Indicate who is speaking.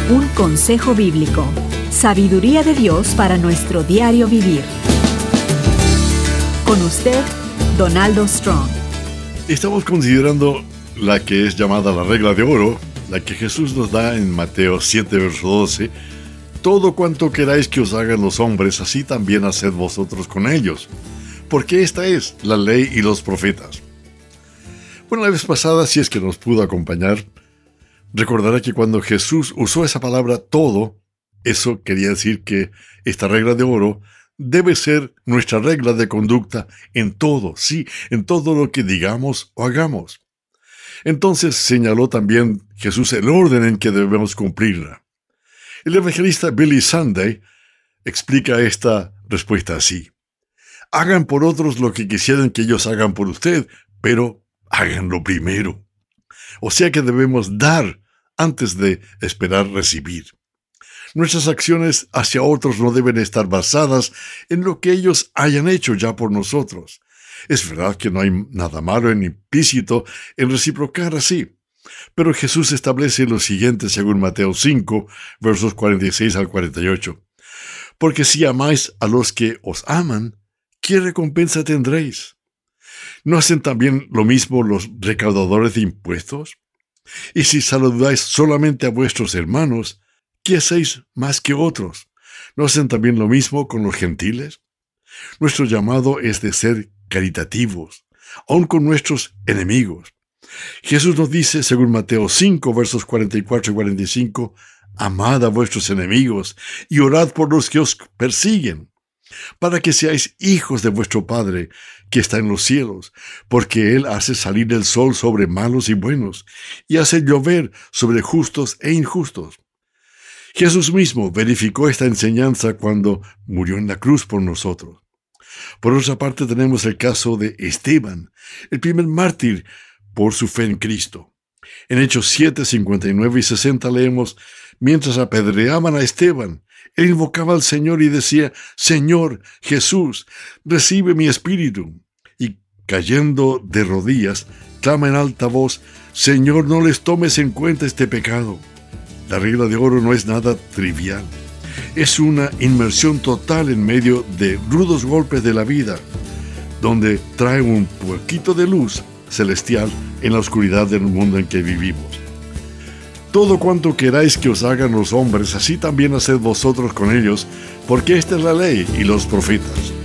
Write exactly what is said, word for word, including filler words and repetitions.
Speaker 1: Un consejo bíblico. Sabiduría de Dios para nuestro diario vivir. Con usted, Donaldo Strong.
Speaker 2: Estamos considerando la que es llamada la regla de oro, la que Jesús nos da en Mateo siete, verso doce. Todo cuanto queráis que os hagan los hombres, así también haced vosotros con ellos. Porque esta es la ley y los profetas. Bueno, la vez pasada, si es que nos pudo acompañar, recordará que cuando Jesús usó esa palabra todo, eso quería decir que esta regla de oro debe ser nuestra regla de conducta en todo, sí, en todo lo que digamos o hagamos. Entonces señaló también Jesús el orden en que debemos cumplirla. El evangelista Billy Sunday explica esta respuesta así: hagan por otros lo que quisieran que ellos hagan por usted, pero háganlo primero. O sea que debemos dar antes de esperar recibir. Nuestras acciones hacia otros no deben estar basadas en lo que ellos hayan hecho ya por nosotros. Es verdad que no hay nada malo ni implícito en reciprocar así. Pero Jesús establece lo siguiente según Mateo cinco, versos cuarenta y seis al cuarenta y ocho. Porque si amáis a los que os aman, ¿qué recompensa tendréis? ¿No hacen también lo mismo los recaudadores de impuestos? Y si saludáis solamente a vuestros hermanos, ¿qué hacéis más que otros? ¿No hacen también lo mismo con los gentiles? Nuestro llamado es de ser caritativos, aun con nuestros enemigos. Jesús nos dice, según Mateo cinco, versos cuarenta y cuatro y cuarenta y cinco, amad a vuestros enemigos y orad por los que os persiguen, para que seáis hijos de vuestro Padre que está en los cielos, porque Él hace salir el sol sobre malos y buenos, y hace llover sobre justos e injustos. Jesús mismo verificó esta enseñanza cuando murió en la cruz por nosotros. Por otra parte, tenemos el caso de Esteban, el primer mártir por su fe en Cristo. En Hechos siete, cincuenta y nueve y sesenta leemos: mientras apedreaban a Esteban, él invocaba al Señor y decía: Señor Jesús, recibe mi espíritu. Y cayendo de rodillas, clama en alta voz: Señor, no les tomes en cuenta este pecado. La regla de oro no es nada trivial. Es una inmersión total en medio de rudos golpes de la vida, donde trae un poquito de luz celestial en la oscuridad del mundo en que vivimos. Todo cuanto queráis que os hagan los hombres, así también haced vosotros con ellos, porque esta es la ley y los profetas.